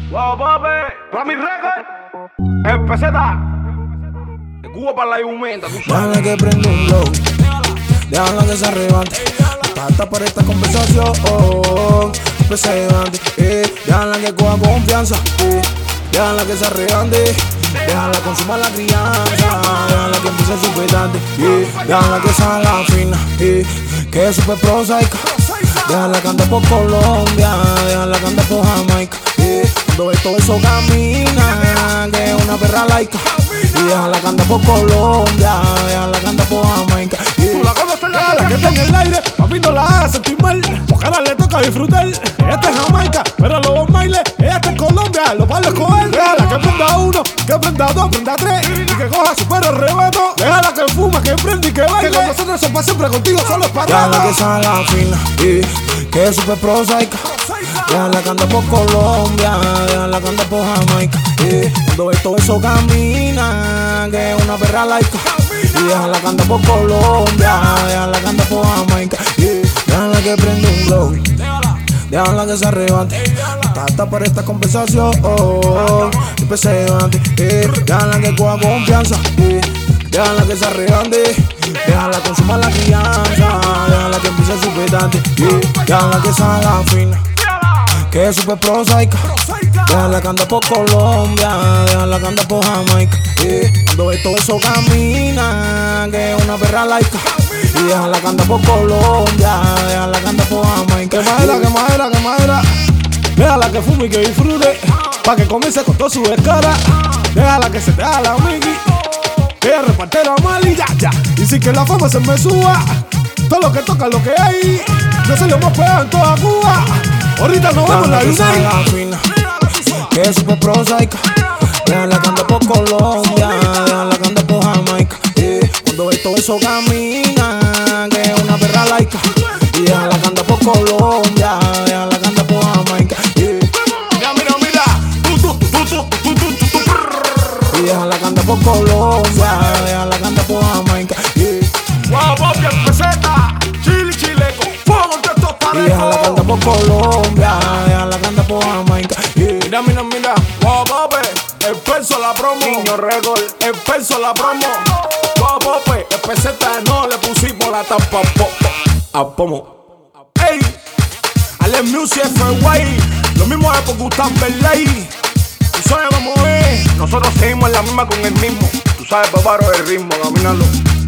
Wow, papi, para mi récord, el peseta, de Cuba para la Jumenta, tú sabes. Déjala que prenda un blow, déjala que se arrebate. Basta para esta conversación, que se levante, déjala que coja confianza, déjala que se arrebate. Déjala consumar la crianza, déjala que empiece su pedante, déjala que salga fina, que es super prosaica. Déjala cantar por Colombia, déjala cantar por Jamaica, cuando ve todo eso camina, que es una perra laica. Y déjala cantar por Colombia, déjala cantar por Jamaica. Déjala que esté en el aire, papi no la haga sentir mal, porque ahora le toca disfrutar. Ella está en Jamaica, pero los bailes, ella está en Colombia, los bailes con él. Déjala que prenda uno, que prenda dos, prenda tres, y que coja super arrebato. Déjala que fuma, que prenda y que baile, que con nosotros eso pa' siempre, contigo solo es para déjala que salga fina, que es super prosaica. Déjala cantar por Colombia, déjala cantar por Jamaica, cuando ve todo eso camina, que es una perra laica. Y déjala cantar por Colombia, déjala cantar por Jamaica, déjala que prenda un glow, déjala que se arrebate. Hasta para esta conversación, siempre se levante, déjala que coja confianza, déjala que se arrebate. Déjala consumar la crianza, déjala que empiece su pedante, déjala que salga fina, que es super prosaica. Déjala cantar por Colombia, déjala cantar por Jamaica, cuando ve todo eso camina, que es una perra laica. Y déjala cantar por Colombia, déjala cantar por Jamaica. Que madera, que madera, que madera. Déjala que fume y que disfrute, pa' que comience con toda su descara. Déjala que se te haga la amigui, que repartero mal y ya. Y si que la fama se me suba, todo lo que toca lo que hay, yo soy lo más pegado en toda Cuba. Ahorita nos vemos en la United, que es super prosaica. Déjala cantar por Colombia, déjala cantar por Jamaica, cuando ve todo eso camina, que es una perra laica. Y déjala cantar por Colombia, déjala cantar por Jamaica, Mira, y déjala cantar por Colombia, déjala cantar por Jamaica, wow, papi, el peseta, chileco, fuego entre estos y déjala parejos. cantar por Colombia, déjala cantar por Jamaica. Mira, wow, papi, el peso a la promo, niño récord, el peso a la promo. Wow, papi, el peseta no le pusimos la tapa a pomo. Ey, Ale Music fue guay, lo mismo es por Gustavo Berley. Tú sabes, vamos a ver, nosotros seguimos en la misma con el mismo. Tú sabes, paparo, el ritmo, camínalo.